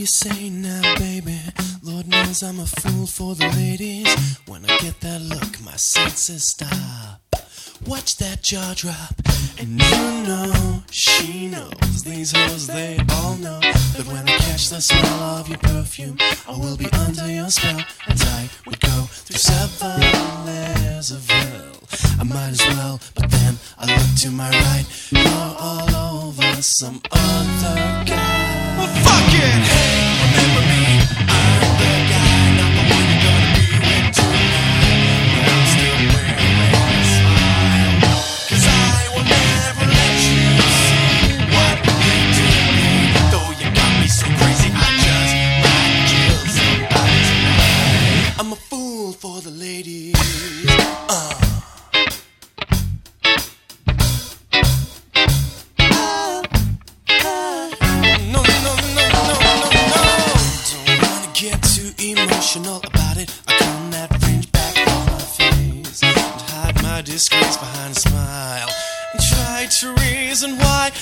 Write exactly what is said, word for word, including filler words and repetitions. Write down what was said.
you say now, baby? Lord knows I'm a fool for the ladies. When I get that look, my senses stop. Watch that jaw drop, and you know, she knows. These hoes, they all know that when I catch the smell of your perfume, I will be under your spell. And I would go through seven layers of hell. I might as well, but then I look to my right. You're all over some other guy. Well, fuck it! Hey, remember me? I'm the guy, not the one you're gonna be with tonight. But I'm still wearing a smile, 'cause I will never let you see what you do to me. Though you got me so crazy, I just might kill somebody tonight. I'm a fool for the ladies. Uh. Emotional about it, I comb that fringe back off my face and hide my disgrace behind a smile and try to reason why